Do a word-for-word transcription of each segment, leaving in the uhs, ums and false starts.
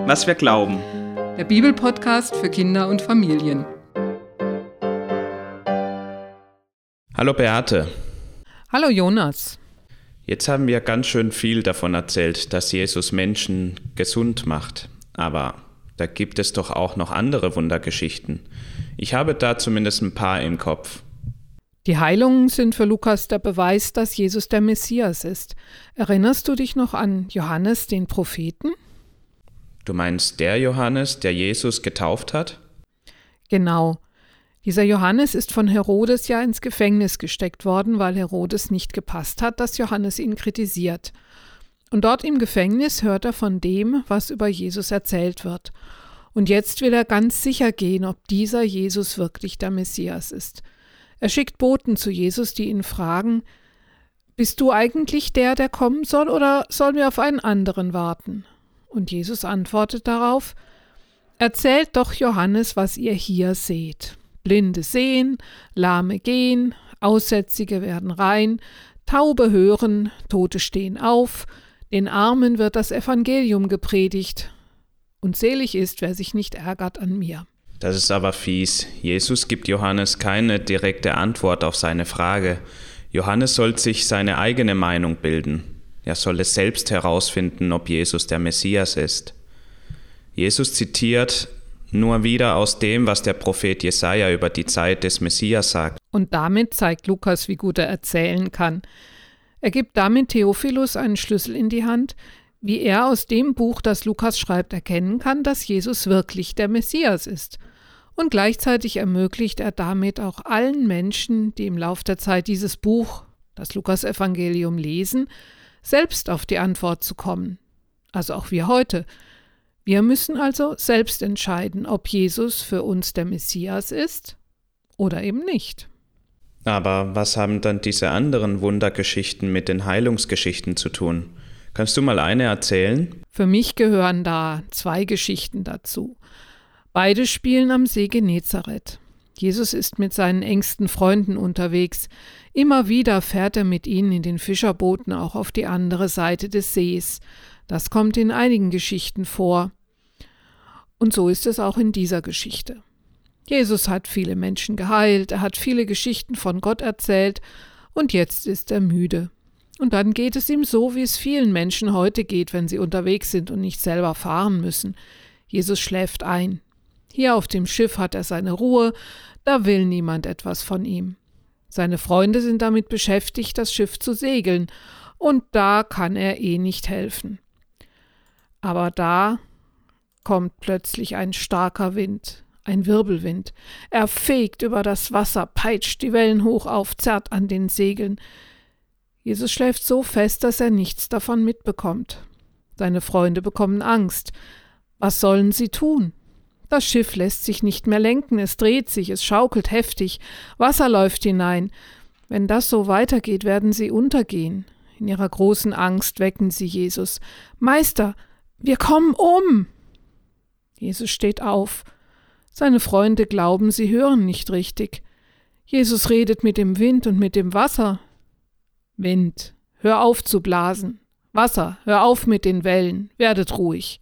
was wir glauben. Der Bibelpodcast für Kinder und Familien. Hallo Beate. Hallo Jonas. Jetzt haben wir ganz schön viel davon erzählt, dass Jesus Menschen gesund macht. Aber da gibt es doch auch noch andere Wundergeschichten. Ich habe da zumindest ein paar im Kopf. Die Heilungen sind für Lukas der Beweis, dass Jesus der Messias ist. Erinnerst du dich noch an Johannes, den Propheten? Du meinst der Johannes, der Jesus getauft hat? Genau. Dieser Johannes ist von Herodes ja ins Gefängnis gesteckt worden, weil Herodes nicht gepasst hat, dass Johannes ihn kritisiert. Und dort im Gefängnis hört er von dem, was über Jesus erzählt wird. Und jetzt will er ganz sicher gehen, ob dieser Jesus wirklich der Messias ist. Er schickt Boten zu Jesus, die ihn fragen: Bist du eigentlich der, der kommen soll, oder sollen wir auf einen anderen warten? Und Jesus antwortet darauf: Erzählt doch Johannes, was ihr hier seht. Blinde sehen, Lahme gehen, Aussätzige werden rein, Taube hören, Tote stehen auf, den Armen wird das Evangelium gepredigt. Und selig ist, wer sich nicht ärgert an mir. Das ist aber fies. Jesus gibt Johannes keine direkte Antwort auf seine Frage. Johannes soll sich seine eigene Meinung bilden. Er soll es selbst herausfinden, ob Jesus der Messias ist. Jesus zitiert nur wieder aus dem, was der Prophet Jesaja über die Zeit des Messias sagt. Und damit zeigt Lukas, wie gut er erzählen kann. Er gibt damit Theophilus einen Schlüssel in die Hand, wie er aus dem Buch, das Lukas schreibt, erkennen kann, dass Jesus wirklich der Messias ist. Und gleichzeitig ermöglicht er damit auch allen Menschen, die im Lauf der Zeit dieses Buch, das Lukas-Evangelium, lesen, selbst auf die Antwort zu kommen. Also auch wir heute. Wir müssen also selbst entscheiden, ob Jesus für uns der Messias ist oder eben nicht. Aber was haben dann diese anderen Wundergeschichten mit den Heilungsgeschichten zu tun? Kannst du mal eine erzählen? Für mich gehören da zwei Geschichten dazu. Beide spielen am See Genezareth. Jesus ist mit seinen engsten Freunden unterwegs. Immer wieder fährt er mit ihnen in den Fischerbooten auch auf die andere Seite des Sees. Das kommt in einigen Geschichten vor. Und so ist es auch in dieser Geschichte. Jesus hat viele Menschen geheilt, er hat viele Geschichten von Gott erzählt und jetzt ist er müde. Und dann geht es ihm so, wie es vielen Menschen heute geht, wenn sie unterwegs sind und nicht selber fahren müssen. Jesus schläft ein. Hier auf dem Schiff hat er seine Ruhe, da will niemand etwas von ihm. Seine Freunde sind damit beschäftigt, das Schiff zu segeln, und da kann er eh nicht helfen. Aber da kommt plötzlich ein starker Wind, ein Wirbelwind. Er fegt über das Wasser, peitscht die Wellen hoch auf, zerrt an den Segeln. Jesus schläft so fest, dass er nichts davon mitbekommt. Seine Freunde bekommen Angst. Was sollen sie tun? Das Schiff lässt sich nicht mehr lenken, es dreht sich, es schaukelt heftig, Wasser läuft hinein. Wenn das so weitergeht, werden sie untergehen. In ihrer großen Angst wecken sie Jesus. »Meister, wir kommen um!« Jesus steht auf. Seine Freunde glauben, sie hören nicht richtig. Jesus redet mit dem Wind und mit dem Wasser. »Wind, hör auf zu blasen. Wasser, hör auf mit den Wellen, werdet ruhig.«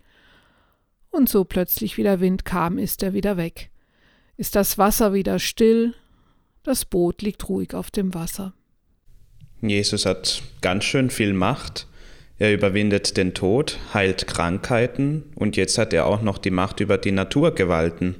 Und so plötzlich wie der Wind kam, ist er wieder weg. Ist das Wasser wieder still, das Boot liegt ruhig auf dem Wasser. Jesus hat ganz schön viel Macht. Er überwindet den Tod, heilt Krankheiten und jetzt hat er auch noch die Macht über die Naturgewalten.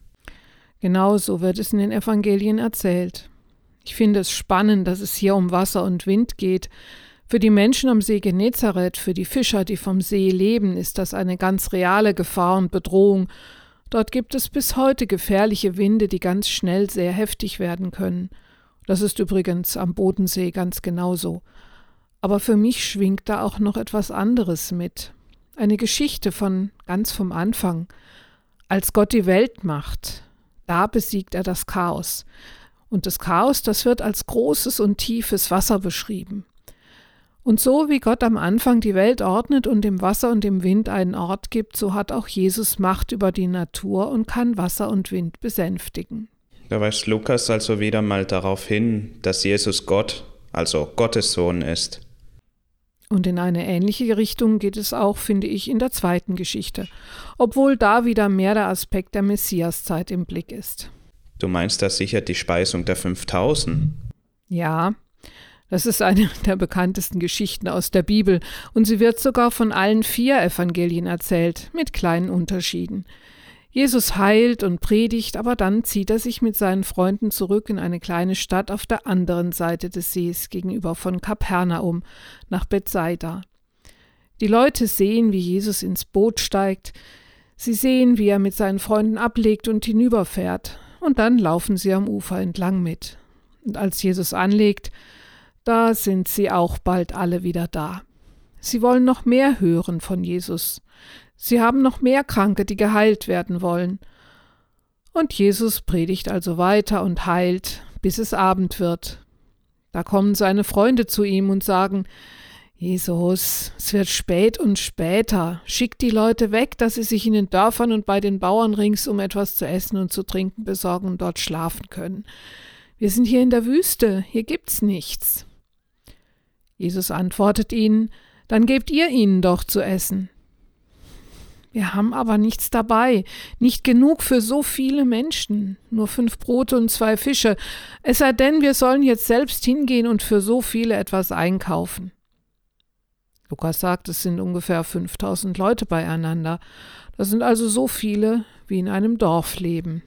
Genau so wird es in den Evangelien erzählt. Ich finde es spannend, dass es hier um Wasser und Wind geht. Für die Menschen am See Genezareth, für die Fischer, die vom See leben, ist das eine ganz reale Gefahr und Bedrohung. Dort gibt es bis heute gefährliche Winde, die ganz schnell sehr heftig werden können. Das ist übrigens am Bodensee ganz genauso. Aber für mich schwingt da auch noch etwas anderes mit. Eine Geschichte von ganz vom Anfang. Als Gott die Welt macht, da besiegt er das Chaos. Und das Chaos, das wird als großes und tiefes Wasser beschrieben. Und so wie Gott am Anfang die Welt ordnet und dem Wasser und dem Wind einen Ort gibt, so hat auch Jesus Macht über die Natur und kann Wasser und Wind besänftigen. Da weist Lukas also wieder mal darauf hin, dass Jesus Gott, also Gottes Sohn ist. Und in eine ähnliche Richtung geht es auch, finde ich, in der zweiten Geschichte, obwohl da wieder mehr der Aspekt der Messiaszeit im Blick ist. Du meinst da sicher die Speisung der fünftausend? Ja, das ist eine der bekanntesten Geschichten aus der Bibel und sie wird sogar von allen vier Evangelien erzählt, mit kleinen Unterschieden. Jesus heilt und predigt, aber dann zieht er sich mit seinen Freunden zurück in eine kleine Stadt auf der anderen Seite des Sees gegenüber von Kapernaum nach Bethsaida. Die Leute sehen, wie Jesus ins Boot steigt, sie sehen, wie er mit seinen Freunden ablegt und hinüberfährt, und dann laufen sie am Ufer entlang mit. Und als Jesus anlegt, da sind sie auch bald alle wieder da. Sie wollen noch mehr hören von Jesus. Sie haben noch mehr Kranke, die geheilt werden wollen. Und Jesus predigt also weiter und heilt, bis es Abend wird. Da kommen seine Freunde zu ihm und sagen: Jesus, es wird spät und später. Schick die Leute weg, dass sie sich in den Dörfern und bei den Bauern ringsum etwas zu essen und zu trinken besorgen und dort schlafen können. Wir sind hier in der Wüste, hier gibt's nichts. Jesus antwortet ihnen: Dann gebt ihr ihnen doch zu essen. Wir haben aber nichts dabei, nicht genug für so viele Menschen, nur fünf Brote und zwei Fische, es sei denn, wir sollen jetzt selbst hingehen und für so viele etwas einkaufen. Lukas sagt, es sind ungefähr fünftausend Leute beieinander, das sind also so viele, wie in einem Dorf leben.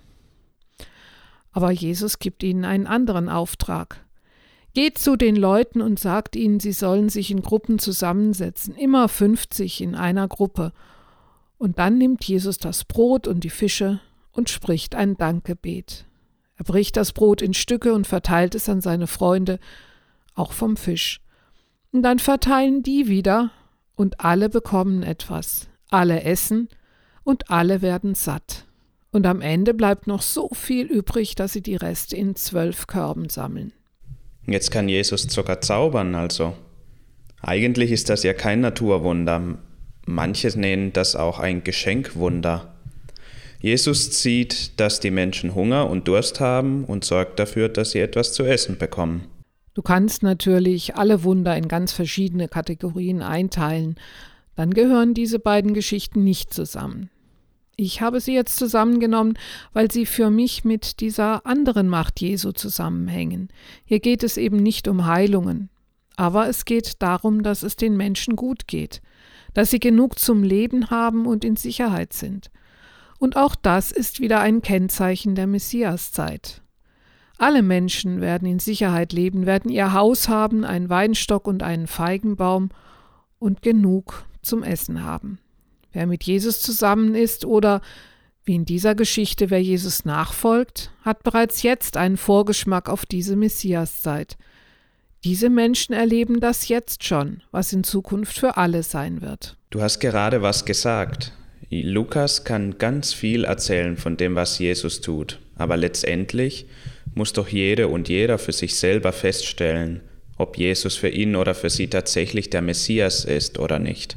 Aber Jesus gibt ihnen einen anderen Auftrag. Geht zu den Leuten und sagt ihnen, sie sollen sich in Gruppen zusammensetzen, immer fünfzig in einer Gruppe. Und dann nimmt Jesus das Brot und die Fische und spricht ein Dankgebet. Er bricht das Brot in Stücke und verteilt es an seine Freunde, auch vom Fisch. Und dann verteilen die wieder und alle bekommen etwas. Alle essen und alle werden satt. Und am Ende bleibt noch so viel übrig, dass sie die Reste in zwölf Körben sammeln. Jetzt kann Jesus sogar zaubern, also. Eigentlich ist das ja kein Naturwunder. Manche nennen das auch ein Geschenkwunder. Jesus sieht, dass die Menschen Hunger und Durst haben und sorgt dafür, dass sie etwas zu essen bekommen. Du kannst natürlich alle Wunder in ganz verschiedene Kategorien einteilen. Dann gehören diese beiden Geschichten nicht zusammen. Ich habe sie jetzt zusammengenommen, weil sie für mich mit dieser anderen Macht Jesu zusammenhängen. Hier geht es eben nicht um Heilungen, aber es geht darum, dass es den Menschen gut geht, dass sie genug zum Leben haben und in Sicherheit sind. Und auch das ist wieder ein Kennzeichen der Messiaszeit. Alle Menschen werden in Sicherheit leben, werden ihr Haus haben, einen Weinstock und einen Feigenbaum und genug zum Essen haben. Wer mit Jesus zusammen ist oder, wie in dieser Geschichte, wer Jesus nachfolgt, hat bereits jetzt einen Vorgeschmack auf diese Messiaszeit. Diese Menschen erleben das jetzt schon, was in Zukunft für alle sein wird. Du hast gerade was gesagt. Lukas kann ganz viel erzählen von dem, was Jesus tut. Aber letztendlich muss doch jede und jeder für sich selber feststellen, ob Jesus für ihn oder für sie tatsächlich der Messias ist oder nicht.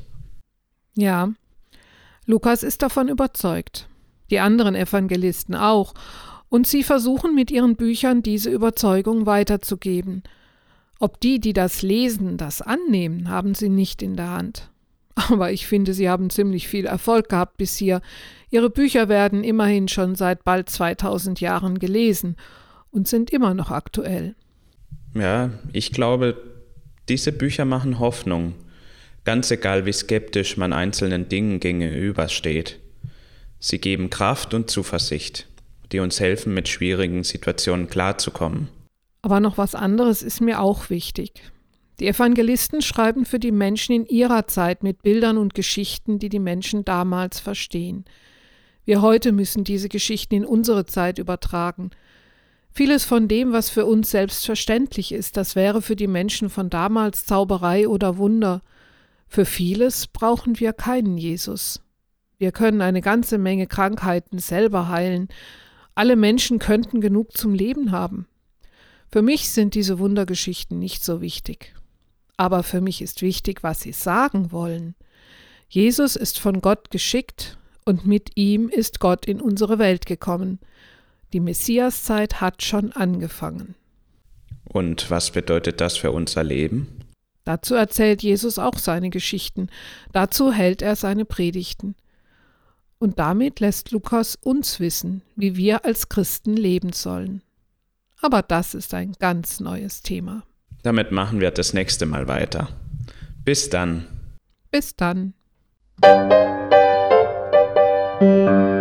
Ja, Lukas ist davon überzeugt. Die anderen Evangelisten auch. Und sie versuchen mit ihren Büchern diese Überzeugung weiterzugeben. Ob die, die das lesen, das annehmen, haben sie nicht in der Hand. Aber ich finde, sie haben ziemlich viel Erfolg gehabt bis hier. Ihre Bücher werden immerhin schon seit bald zweitausend Jahren gelesen und sind immer noch aktuell. Ja, ich glaube, diese Bücher machen Hoffnung. Ganz egal, wie skeptisch man einzelnen Dingen gegenübersteht. Sie geben Kraft und Zuversicht, die uns helfen, mit schwierigen Situationen klarzukommen. Aber noch was anderes ist mir auch wichtig. Die Evangelisten schreiben für die Menschen in ihrer Zeit mit Bildern und Geschichten, die die Menschen damals verstehen. Wir heute müssen diese Geschichten in unsere Zeit übertragen. Vieles von dem, was für uns selbstverständlich ist, das wäre für die Menschen von damals Zauberei oder Wunder. Für vieles brauchen wir keinen Jesus. Wir können eine ganze Menge Krankheiten selber heilen. Alle Menschen könnten genug zum Leben haben. Für mich sind diese Wundergeschichten nicht so wichtig. Aber für mich ist wichtig, was sie sagen wollen. Jesus ist von Gott geschickt und mit ihm ist Gott in unsere Welt gekommen. Die Messiaszeit hat schon angefangen. Und was bedeutet das für unser Leben? Dazu erzählt Jesus auch seine Geschichten, dazu hält er seine Predigten. Und damit lässt Lukas uns wissen, wie wir als Christen leben sollen. Aber das ist ein ganz neues Thema. Damit machen wir das nächste Mal weiter. Bis dann. Bis dann.